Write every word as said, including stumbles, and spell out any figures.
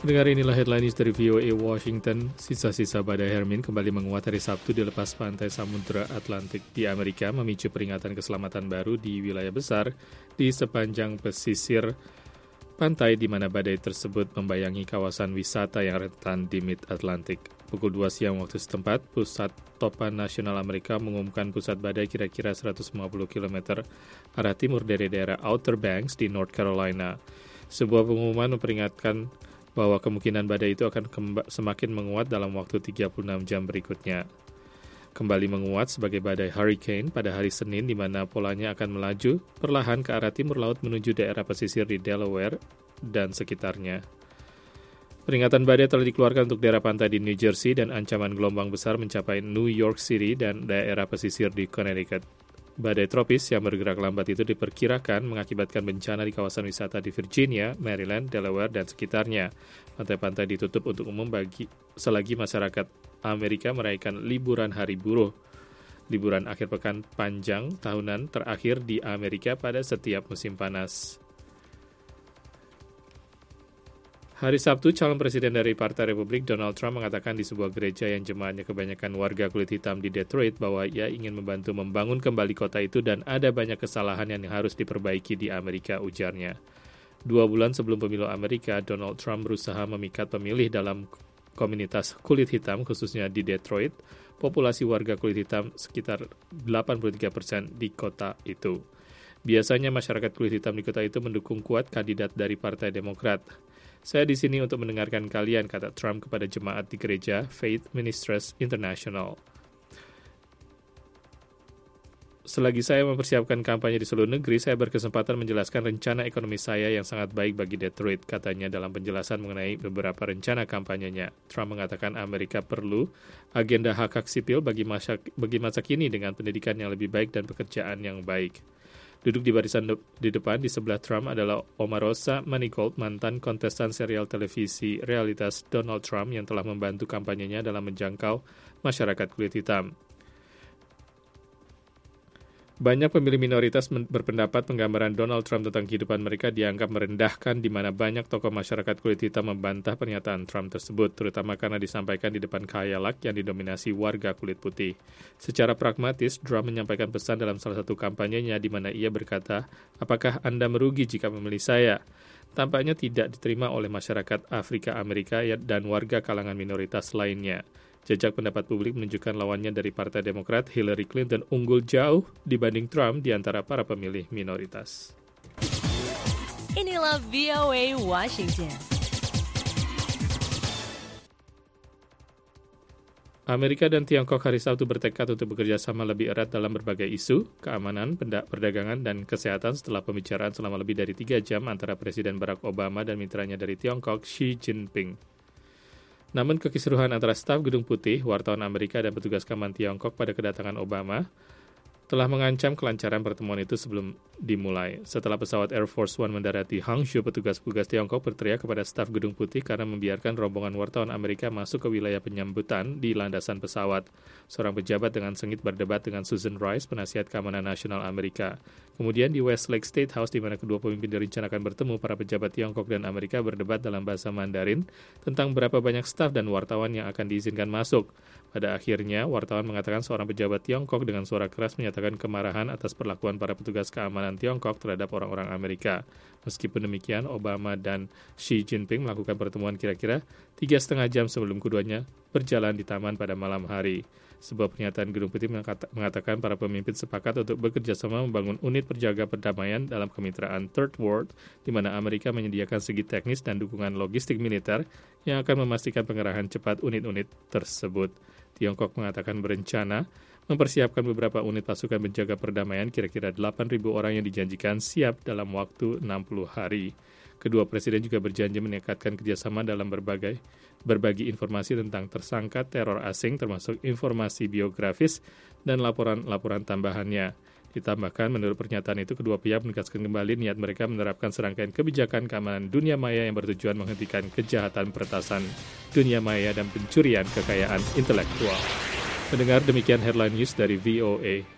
Pendengar, inilah headline news dari V O A Washington. Sisa-sisa badai Hermine kembali menguat hari Sabtu di lepas pantai Samudra Atlantik di Amerika, memicu peringatan keselamatan baru di wilayah besar di sepanjang pesisir pantai di mana badai tersebut membayangi kawasan wisata yang rentan di Mid-Atlantik. Pukul dua siang waktu setempat, Pusat Topan Nasional Amerika mengumumkan pusat badai kira-kira seratus lima puluh kilometer arah timur dari daerah Outer Banks di North Carolina. Sebuah pengumuman memperingatkan bahwa kemungkinan badai itu akan kemba- semakin menguat dalam waktu tiga puluh enam jam berikutnya. Kembali menguat sebagai badai hurricane pada hari Senin, di mana polanya akan melaju perlahan ke arah timur laut menuju daerah pesisir di Delaware dan sekitarnya. Peringatan badai telah dikeluarkan untuk daerah pantai di New Jersey dan ancaman gelombang besar mencapai New York City dan daerah pesisir di Connecticut. Badai tropis yang bergerak lambat itu diperkirakan mengakibatkan bencana di kawasan wisata di Virginia, Maryland, Delaware, dan sekitarnya. Pantai-pantai ditutup untuk umum bagi selagi masyarakat Amerika merayakan liburan hari buruh. Liburan akhir pekan panjang tahunan terakhir di Amerika pada setiap musim panas. Hari Sabtu, calon presiden dari Partai Republik Donald Trump mengatakan di sebuah gereja yang jemaatnya kebanyakan warga kulit hitam di Detroit bahwa ia ingin membantu membangun kembali kota itu dan ada banyak kesalahan yang harus diperbaiki di Amerika, ujarnya. Dua bulan sebelum pemilu Amerika, Donald Trump berusaha memikat pemilih dalam komunitas kulit hitam, khususnya di Detroit. Populasi warga kulit hitam sekitar delapan puluh tiga persen di kota itu. Biasanya masyarakat kulit hitam di kota itu mendukung kuat kandidat dari Partai Demokrat. Saya di sini untuk mendengarkan kalian, kata Trump kepada jemaat di gereja Faith Ministries International. Selagi saya mempersiapkan kampanye di seluruh negeri, saya berkesempatan menjelaskan rencana ekonomi saya yang sangat baik bagi Detroit, katanya dalam penjelasan mengenai beberapa rencana kampanyenya. Trump mengatakan Amerika perlu agenda hak-hak sipil bagi masa, bagi masa kini dengan pendidikan yang lebih baik dan pekerjaan yang baik. Duduk di barisan de- di depan di sebelah Trump adalah Omarosa Manigault, mantan kontestan serial televisi realitas Donald Trump yang telah membantu kampanyenya dalam menjangkau masyarakat kulit hitam. Banyak pemilih minoritas men- berpendapat penggambaran Donald Trump tentang kehidupan mereka dianggap merendahkan, di mana banyak tokoh masyarakat kulit hitam membantah pernyataan Trump tersebut, terutama karena disampaikan di depan khayalak yang didominasi warga kulit putih. Secara pragmatis, Trump menyampaikan pesan dalam salah satu kampanyenya di mana ia berkata, "Apakah Anda merugi jika memilih saya?" Tampaknya tidak diterima oleh masyarakat Afrika Amerika dan warga kalangan minoritas lainnya. Jejak pendapat publik menunjukkan lawannya dari Partai Demokrat, Hillary Clinton, unggul jauh dibanding Trump di antara para pemilih minoritas. Inilah V O A Washington. Amerika dan Tiongkok hari Sabtu bertekad untuk bekerja sama lebih erat dalam berbagai isu, keamanan, perdagangan, dan kesehatan setelah pembicaraan selama lebih dari tiga jam antara Presiden Barack Obama dan mitranya dari Tiongkok, Xi Jinping. Namun kekisruhan antara staf Gedung Putih, wartawan Amerika, dan petugas keamanan Tiongkok pada kedatangan Obama telah mengancam kelancaran pertemuan itu sebelum dimulai. Setelah pesawat Air Force One mendarati Hangzhou, petugas-petugas Tiongkok berteriak kepada staf Gedung Putih karena membiarkan rombongan wartawan Amerika masuk ke wilayah penyambutan di landasan pesawat. Seorang pejabat dengan sengit berdebat dengan Susan Rice, penasihat keamanan nasional Amerika. Kemudian di Westlake State House, di mana kedua pemimpin direncanakan bertemu, para pejabat Tiongkok dan Amerika berdebat dalam bahasa Mandarin tentang berapa banyak staf dan wartawan yang akan diizinkan masuk. Pada akhirnya, wartawan mengatakan seorang pejabat Tiongkok dengan suara keras menyatakan kemarahan atas perlakuan para petugas keamanan Tiongkok terhadap orang-orang Amerika. Meskipun demikian, Obama dan Xi Jinping melakukan pertemuan kira-kira tiga setengah jam sebelum keduanya berjalan di taman pada malam hari. Sebuah pernyataan Gedung Putih mengatakan para pemimpin sepakat untuk bekerja sama membangun unit perjaga perdamaian dalam kemitraan Third World, di mana Amerika menyediakan segi teknis dan dukungan logistik militer yang akan memastikan pengerahan cepat unit-unit tersebut. Tiongkok mengatakan berencana mempersiapkan beberapa unit pasukan penjaga perdamaian kira-kira delapan ribu orang yang dijanjikan siap dalam waktu enam puluh hari. Kedua presiden juga berjanji meningkatkan kerjasama dalam berbagai berbagi informasi tentang tersangka teror asing, termasuk informasi biografis dan laporan-laporan tambahannya. Ditambahkan, menurut pernyataan itu, kedua pihak menegaskan kembali niat mereka menerapkan serangkaian kebijakan keamanan dunia maya yang bertujuan menghentikan kejahatan peretasan dunia maya dan pencurian kekayaan intelektual. Mendengar demikian headline news dari V O A.